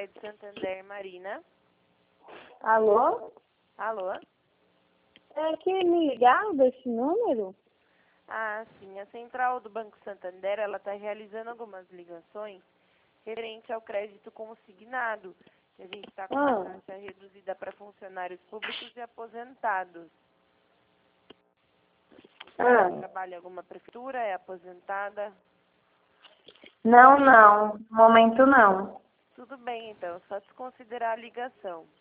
Cred Santander, Marina. Alô? Alô? É que me ligaram desse número? Ah, sim. A central do Banco Santander, ela está realizando algumas ligações referente ao crédito consignado, que a gente está com uma taxa reduzida para funcionários públicos e aposentados. Trabalha em alguma prefeitura, é aposentada? Não, momento não. Tudo bem, então, só desconsiderar a ligação.